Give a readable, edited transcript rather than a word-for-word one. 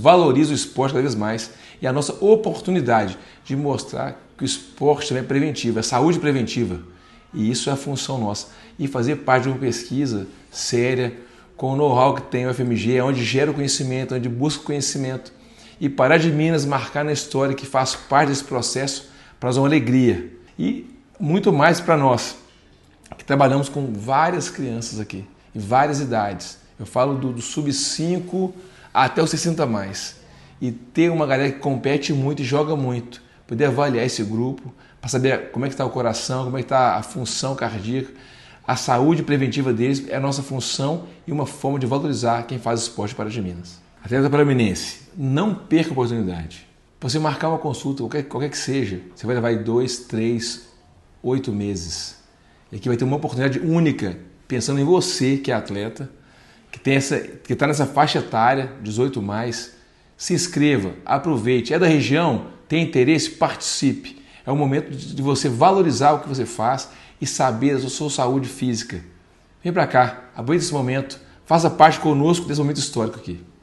valoriza o esporte cada vez mais e a nossa oportunidade de mostrar que o esporte também é preventivo, é saúde preventiva. E isso é a função nossa. E fazer parte de uma pesquisa séria, com o know-how que tem o FMG, onde gera o conhecimento, onde busca o conhecimento. E Pará de Minas marcar na história que faz parte desse processo para nós é uma alegria. E muito mais para nós, que trabalhamos com várias crianças aqui, em várias idades. Eu falo do sub-5 até os 60 mais. E ter uma galera que compete muito e joga muito. Poder avaliar esse grupo, para saber como é que está o coração, como é que está a função cardíaca. A saúde preventiva deles é a nossa função e uma forma de valorizar quem faz esporte para de Minas. Atleta paraminense, não perca a oportunidade. Você marcar uma consulta, qualquer que seja, você vai levar aí 2, 3, 8 meses. E aqui vai ter uma oportunidade única, pensando em você que é atleta, que está nessa faixa etária, 18 mais. Se inscreva, aproveite. É da região, tem interesse, participe. É o momento de você valorizar o que você faz e saber da sua saúde física. Vem para cá, aproveite esse momento, faça parte conosco desse momento histórico aqui.